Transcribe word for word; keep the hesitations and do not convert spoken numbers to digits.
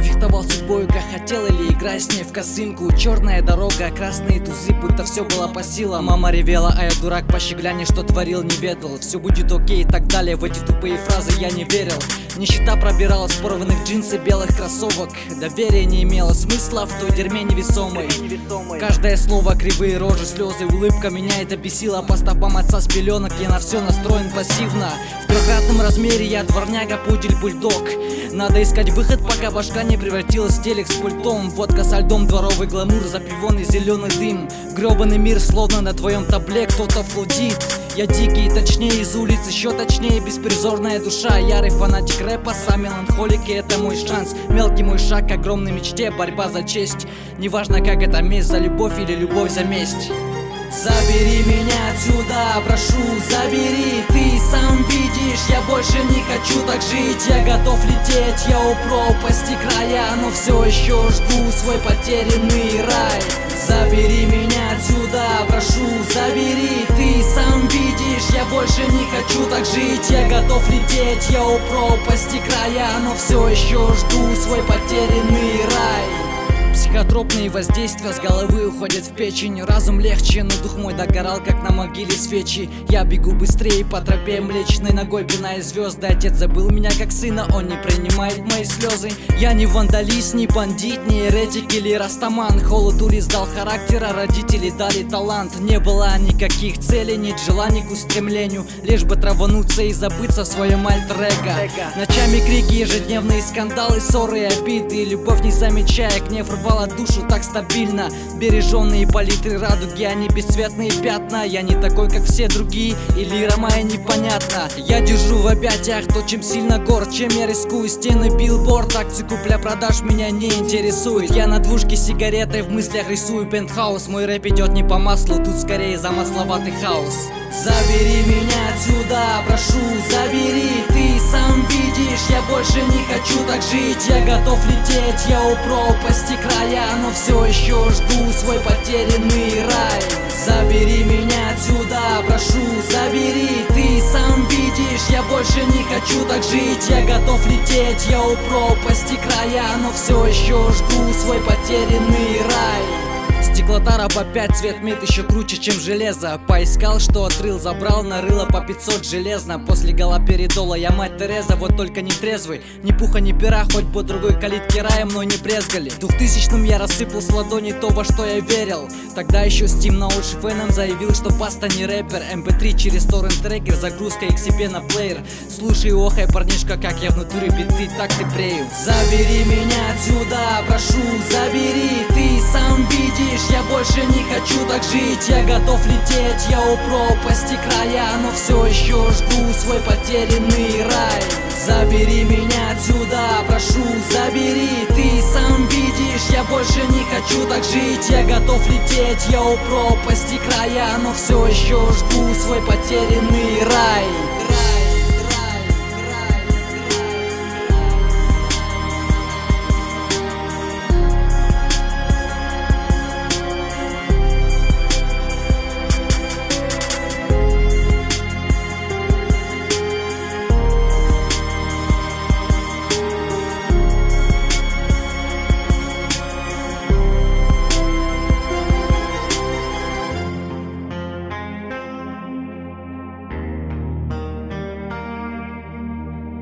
фехтовал с судьбою, как хотел, или играя с ней в косынку. Черная дорога, красные тузы, будто все было по силам. Мама ревела, а я дурак по щегляне, что творил, не ведал. Все будет окей и так далее, в эти тупые фразы я не верил. Нищета пробирала с порванных джинс и белых кроссовок. Доверие не имело смысла в той дерьме невесомой. Каждое слово, кривые рожи, слезы, улыбка меня это бесило. По стопам отца с пеленок я на все настроен пассивно. В трехкратном размере я дворняга, пудель, бульдог. Надо искать выход, пока башка не превратилась в телек с пультом. Водка со льдом, дворовый гламур, запивон и зеленый дым. Гребаный мир, словно на твоем табле кто-то флудит. Я дикий, точнее из улиц, еще точнее беспризорная душа. Ярый фанатик рэпа, сам меланхолик, и это мой шанс. Мелкий мой шаг к огромной мечте, борьба за честь. Неважно, как это, месть за любовь или любовь за месть. Забери меня отсюда, прошу, забери. Ты сам видишь, я больше не хочу так жить. Я готов лететь, я у пропасти края, но все еще жду свой потерянный рай. Забери меня отсюда, прошу, забери. Ты сам видишь, я больше не хочу так жить. Я готов лететь, я у пропасти края, но все еще жду свой потерянный рай. Психотропные воздействия с головы уходят в печень. Разум легче, но дух мой догорал, как на могиле свечи. Я бегу быстрее по тропе, млечной ногой пиная звезды. Отец забыл меня как сына, он не принимает мои слезы. Я не вандалист, не бандит, не еретик или растаман. Холод улиц дал характера, родители дали талант. Не было никаких целей, нет желаний к устремлению, лишь бы травануться и забыться в своем альтер-эго. Ночами крики, ежедневные скандалы, ссоры и обиды. Любовь не замечая, гнев рвала душу так стабильно. Береженные палитры радуги, они бесцветные пятна. Я не такой, как все другие, и лира моя непонятна. Я держу в объятиях то, чем сильно горд, чем я рискую. Стены, билборд, акции купля-продаж меня не интересует. Я на двушке с сигаретой в мыслях рисую пентхаус. Мой рэп идет не по маслу, тут скорее замысловатый хаос. Забери меня отсюда, прошу, забери. Ты сам видишь, я больше не хочу так жить. Я готов лететь, я у пропасти края, но все еще жду свой потерянный рай. Забери меня отсюда, прошу, забери. Ты сам видишь, я больше не хочу так жить. Я готов лететь, я у пропасти края, но все еще жду свой потерянный рай. Стеклотара по пять, цвет мид еще круче, чем железо. Поискал, что отрыл, забрал, нарыло по пятьсот железно. После галоперидола я мать Тереза, вот только не трезвый. Ни пуха, ни пера, хоть бы другой калитки рая мной не брезгали. В двухтысячном я рассыпал с ладони то, во что я верил. Тогда еще Steam на уши феном заявил, что паста не рэпер. эм пэ три через торрент-трекер, загрузка икс си пи на плеер. Слушай, охай, парнишка, как я внутри биты, так ты прею. Забери меня отсюда, прошу, забери. Ты сам видишь, я больше не хочу так жить. Я готов лететь, я у пропасти края, но все еще жду свой потерянный рай. Забери меня отсюда, прошу, забери. Ты сам видишь, я больше не хочу так жить. Я готов лететь, я у пропасти края, но все еще жду свой потерянный рай.